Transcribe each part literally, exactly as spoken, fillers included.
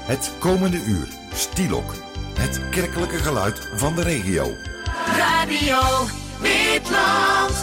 Het komende uur, Stielok. Het kerkelijke geluid van de regio. Radio Witland.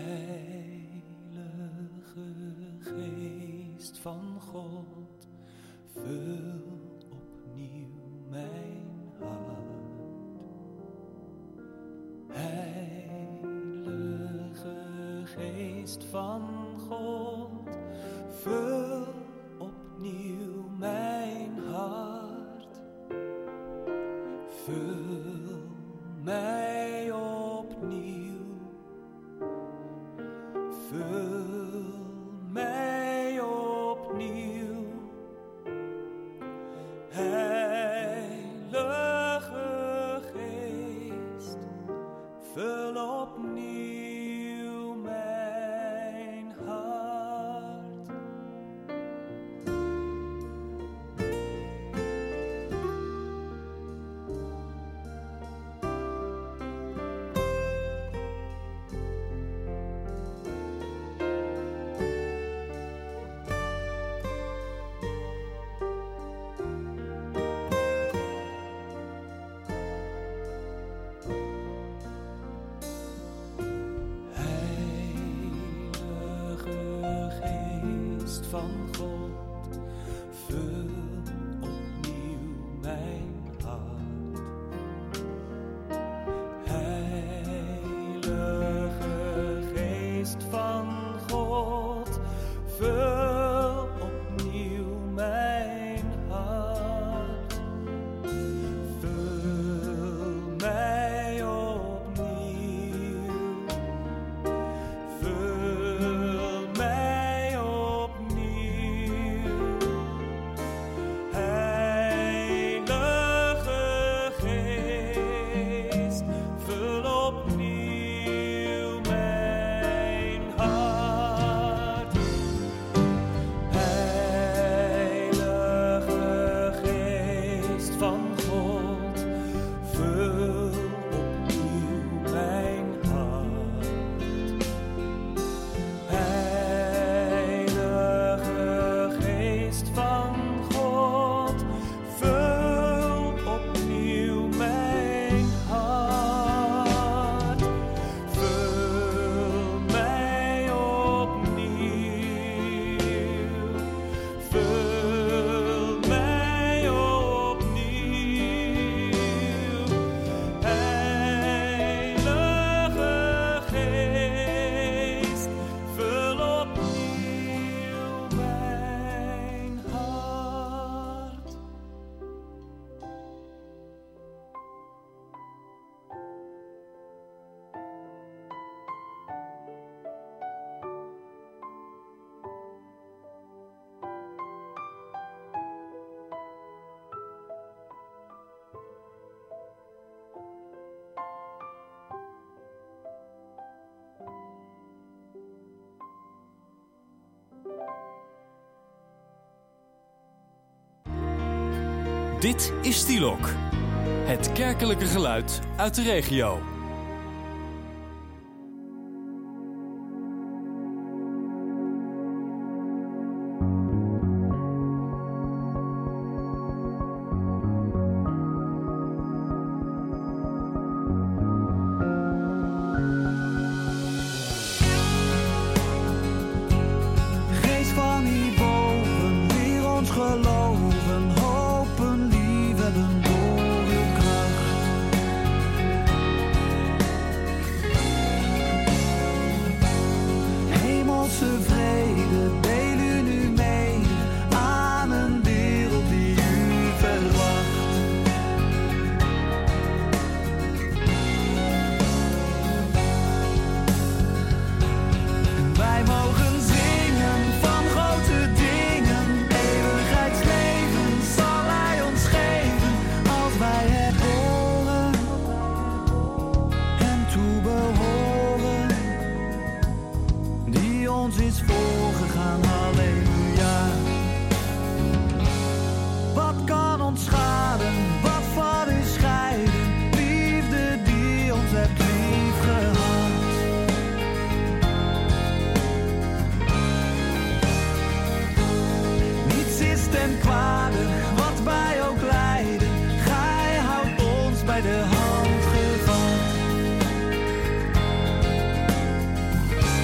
Geest van God, vul opnieuw mijn hart. Heilige Geest van God, vul opnieuw mijn hart. Vul mij opnieuw, vul mij opnieuw, Heilige Geest, vul opnieuw mijn hart. Van God, vul opnieuw mijn hart. Heilige Geest van God, vul opnieuw mijn hart. Vul mij opnieuw, vul mij opnieuw. Heilige Geest, vul opnieuw mijn hart. Heilige Geest van God, vul opnieuw mijn hart. Heilige Geest van God, vul opnieuw mijn hart. Vul mij opnieuw, vul mij opnieuw. Heilige Geest, vul opnieuw mijn hart. Dit is Stielok, het kerkelijke geluid uit de regio. Geest van hierboven, leer ons geloven, hopen, liefhebben door uw kracht. Hemelse vrede, deel u nu mee aan een wereld die u verwacht. Wij mogen zingen van grote dingen, eeuwigheidsleven zal Hij ons geven als wij het horen en toebehoren, die ons is voorgegaan, halleluja. Wat kan ons schaden, wat van u scheiden, liefde die ons hebt lief gehad. Niets is ten kwade, wat wij ook lijden, Gij houdt ons bij de hand gevat.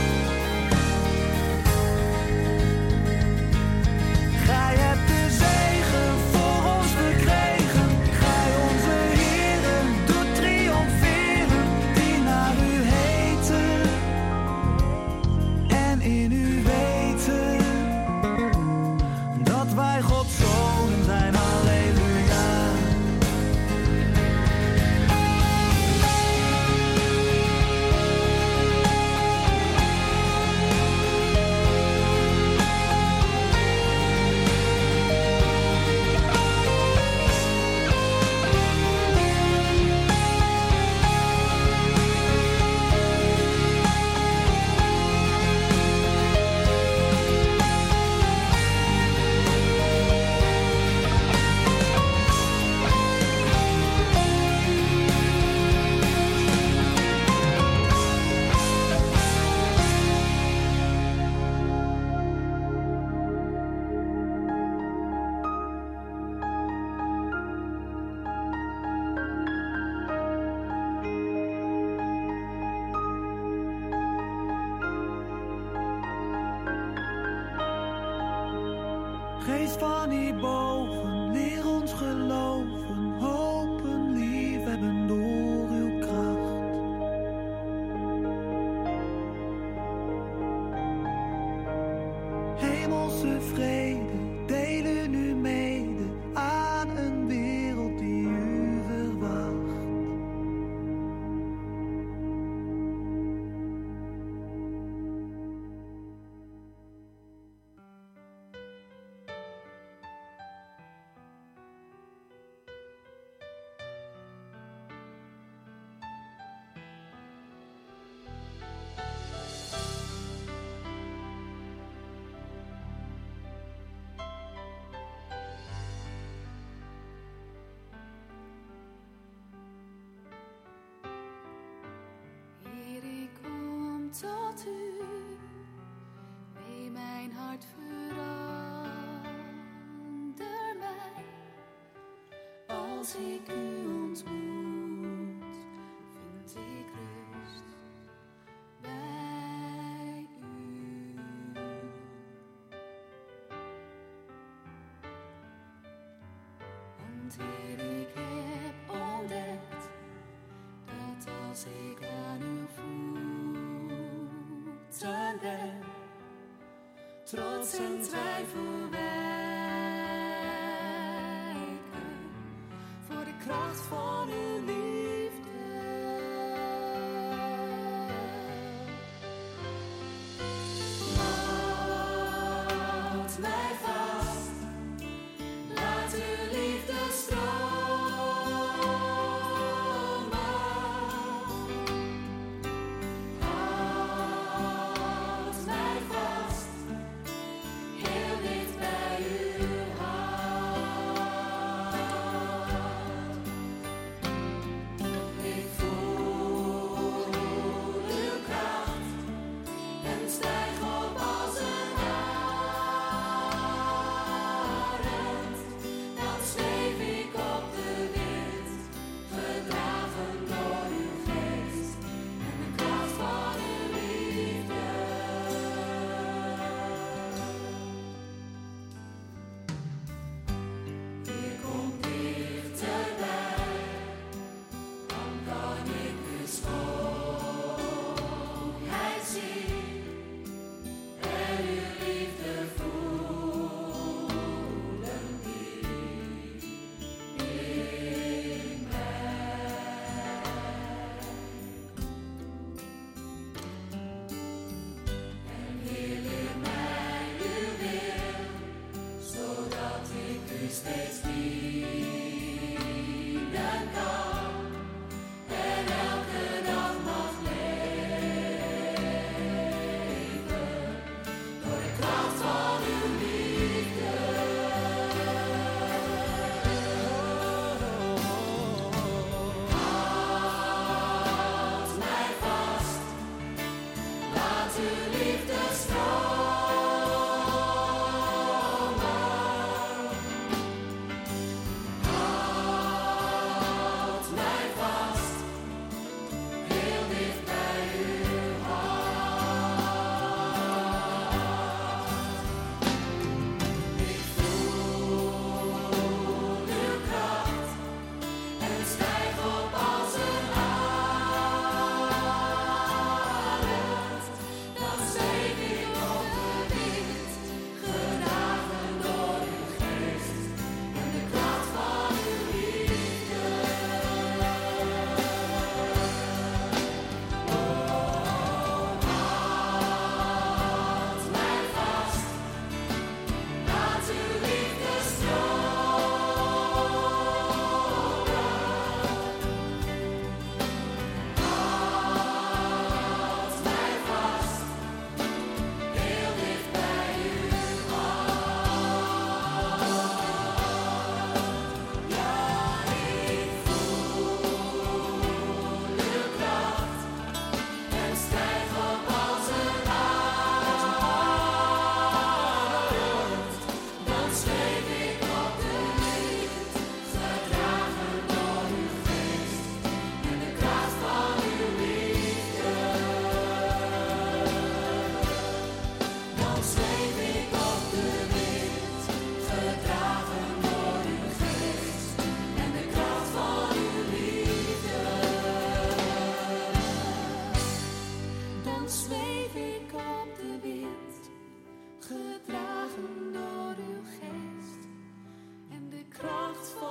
Geest van hierboven, leer ons geloven, hopen, liefhebben door uw kracht. Hemelse vrede, delen u mede aan een wereld die u verwacht. Heer, ik kom tot u, wee mijn hart verander mij. Als ik u ontmoet, vind ik rust bij u. Want Heer, ik heb ontdekt dat als ik aan uw voeten ben, trots en twijfel wijken voor de kracht van uw liefde. Houd mij vast, laat uw liefde stromen. Houd mij vast, heel dicht bij uw hart. Ik voel uw kracht en stijg op als een arend. Dan zweef ik op de wind, gedragen door uw geest en de kracht van uw liefde. Hier komt dichterbij, dan kan ik uw schoonheid zien en uw liefde voelen diep in mij. En Heer, leer mij uw wil, zodat ik u steeds dienen kan en elke dag mag leven door de kracht van uw liefde. Houd mij vast, laat uw liefde stromen. Houd mij vast, heel dicht bij uw hart. Ik voel uw kracht en stijg op als een arend. Dan zweef zweef ik op de wind, gedragen door uw geest en de kracht van